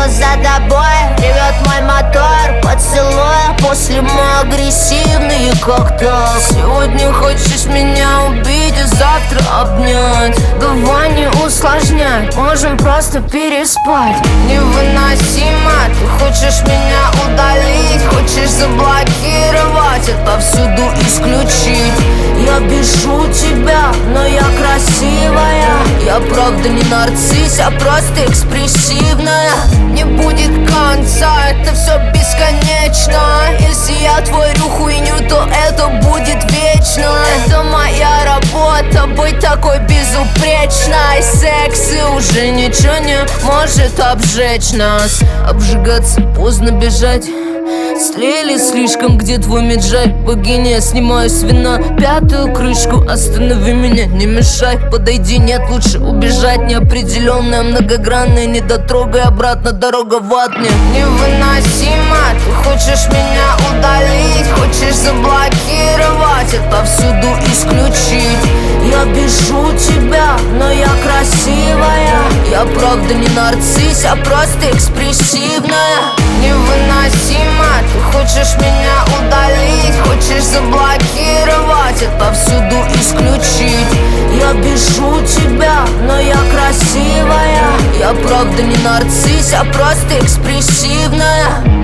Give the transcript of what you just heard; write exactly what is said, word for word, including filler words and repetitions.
за тобой, ревет мой мотор, поцелуя после мой агрессивный коктейль. Сегодня хочешь меня убить, а завтра обнять. Давай не усложнять, можем просто переспать. Невыносимо, ты хочешь меня удалить, хочешь заблокировать, отовсюду исключить. Я бешу тебя, но я красивая. Я правда не нарцисс, а просто экспрессивная. Не будет конца, это все бесконечно. Если я творю хуйню, то это будет вечно. Это моя работа, быть такой безупречной. Секс и уже ничего не может обжечь нас. Обжигаться, поздно бежать. Слили слишком, где твой меджай? Богиня, я снимаю с вина пятую крышку. Останови меня, не мешай, подойди, нет, лучше убежать. Неопределенная, многогранная, не дотрогай, обратно дорога в ад мне. Невыносимо, ты хочешь меня удалить, хочешь заблокировать, отовсюду исключить. Я бешу тебя, но я красивая. Я правда не нарцисс, а просто экспрессивная. Невыносимо, ты хочешь меня удалить, хочешь заблокировать, отовсюду исключить. Я бешу тебя, но я красивая. Я правда не нарцисс, а просто экспрессивная.